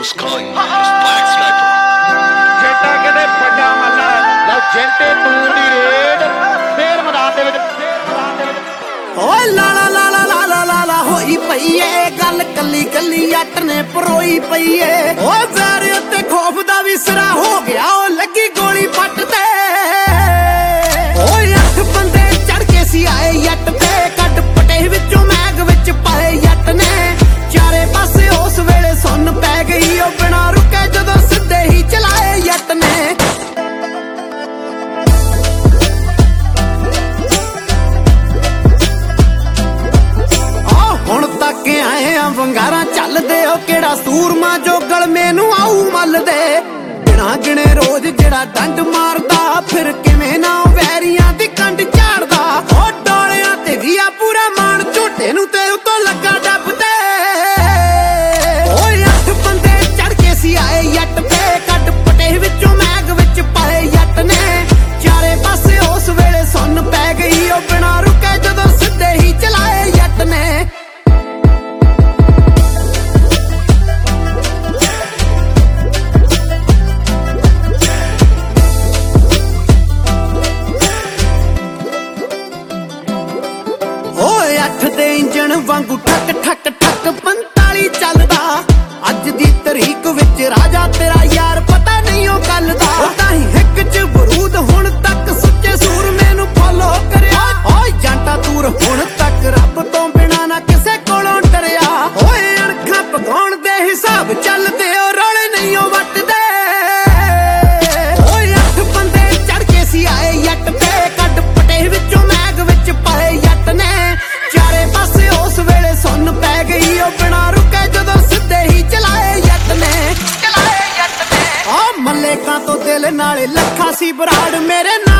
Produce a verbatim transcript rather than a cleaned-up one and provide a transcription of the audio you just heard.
was calling me this black sniper. ਜੇਟਾ ਕਿਤੇ ਵੱਡਾ ਮੱਲਾ ਲਓ ਜੇਟੇ ਤੂੰ ਦੀ ਰੇਡ ਫੇਰ ਮੈਦਾਨ ਦੇ ਵਿੱਚ ਫੇਰ ਮੈਦਾਨ ਦੇ ਵਿੱਚ ਓਏ ਲਾਲਾ ਲਾਲਾ ਲਾਲਾ ਲਾਲਾ ਹੋਈ ਪਈ ਏ ਗੱਲ ਕੱਲੀ ਕੱਲੀ ਜੱਟ ਨੇ ਪਰੋਈ ਪਈ ਏ ਓਏ ਵੈਰ ਉੱਤੇ ਖੌਫ ਦਾ ਵੀ ਸਿਰਾ ਹੋ ਗਿਆ ਓ ਲੱਗੀ ਗੋਲੀ ਪੱਟ ਤੇ ਓਏ ਅੱਠ ਬੰਦੇ ਚੜ ਕੇ ਸੀ ਆਏ ਜੱਟ ਤੇ ਕੱਢ ਪਟੇ ਵਿੱਚੋਂ ਮੈਗ ਵਿੱਚ ਪਾਏ ਜੱਟ ਨੇ ਚਾਰੇ ਪਾਸੇ ਉਸ ਵੇਲੇ ਸੁੰਨ ਪੈ ਗਈ ਓ ਬਿਨਾਂ ਰੁਕੇ ਜਦੋਂ ਸਿੱਧੇ ਹੀ ਚਲਾਏ ਜੱਟ ਨੇ ਹੁਣ ਤੱਕ ਆਏ ਆ ਵੰਗਾਰਾਂ ਚੱਲਦੇ ਓ ਕਿਹੜਾ ਸੂਰਮਾ ਜੋ ਗਲਮੇ ਨੂੰ ਆਊ ਮੱਲਦੇ ਬਿਨਾਂ ਗਿਣੇ ਰੋਜ਼ ਜਿਹੜਾ ਡੰਡ ਮਾਰਦਾ ਫਿਰ ਕਿਵੇਂ ਨਾ ਵੈਰੀਆਂ ਦੀ ਕੰਡ ਝਾੜਦਾ ਓ ਡੋਲਿਆਂ ਤੇ ਵੀ ਆ ਪੂਰਾ ਮਾਣ ਝੋਟੇ ਨੂੰ ਤੇ ਉਤੋਂ ਲੱਗਾ ਡੱਬਦੇ ਓਏ ਅੱਠ ਬੰਦੇ ਚੜ ਕੇ ਸੀ ਆਏ ਜੱਟ ਤੇ ਕੱਢ ਪਟੇ ਵਿੱਚੋਂ ਮੈਗ ਵਿੱਚ ਪਾਏ ਜੱਟ ਨੇ ਚਾਰੇ ਪਾਸੇ ਉਸ ਵੇਲੇ ਸੁੰਨ ਪੈ ਗਈ ਓ ਬਿਨਾਂ ਰੁਕੇ ਜਦੋਂ ਸਿੱਧੇ ਹੀ ਚਲਾਏ ਜੱਟ ਨੇ ਓਏ ਅੱਠ ਦੇ ਇੰਜਣ ਵਾਂਗੂ ਠੱਕ ਠੱਕ ਠੱਕ ਪੰਤਾਲੀ ਚੱਲਦਾ ਅੱਜ ਦੀ ਤਰੀਕ ਵਿੱਚ ਰਾਜਾ ਤੇਰਾ ਯਾਰ ਪਤਾ ਨਹੀਂ ਉਹ ਗੱਲ ਦਾ ਤਾਂ ਹੀ ਹਿੱਕ ਚ ਬਰੂਦ ਹੁਣ ਤੱਕ ਸੁੱਚੇ ਸੂਰਮੇ ਨੂੰ ਫੋਲੋ ਕਰਿਆ ਓਏ ਜਾਂਟਾ ਤੂਰ ਹੁਣ ਤੱਕ ਰੱਬ ਤੋਂ ਬਿਨਾ ਨਾ ਕਿਸੇ ਕੋਲੋਂ ਡਰਿਆ ਓਏ ਅਣਖਾਂ ਪਗਾਉਣ ਦੇ ਹਿਸਾਬ ਚੱਲਦੇ ਓ ਰੌਲੇ ਨਹੀਂ ਉਹ ਵੱਟਦੇ ਓਏ ਅੱਠ ਬੰਦੇ ਚੜ ਕੇ ਸੀ ਆਏ ਜੱਟ ਤੇ ਕੱਢ ਪਟੇ ਵਿੱਚੋਂ ਮੈਗ ਵਿੱਚ ਪਾਏ ਜੱਟ ਨੇ ਚਾਰੇ ਪਾਸੇ ਉਸ ਵੇਲੇ ਸੁੰਨ ਪੈ ਗਈ ਓ ਬਿਨਾਂ ਰੁਕੇ ਜਦੋਂ ਸਿੱਧੇ ਹੀ ਚਲਾਏ ਜੱਟ ਨੇ ਚਲਾਏ ਜੱਟ ਨੇ ਓ ਮੱਲੇਕਾਂ ਤੋਂ ਦਿਲ ਨਾਲੇ ਲੱਖਾ ਸੀ ਬਰਾੜ ਮੇਰੇ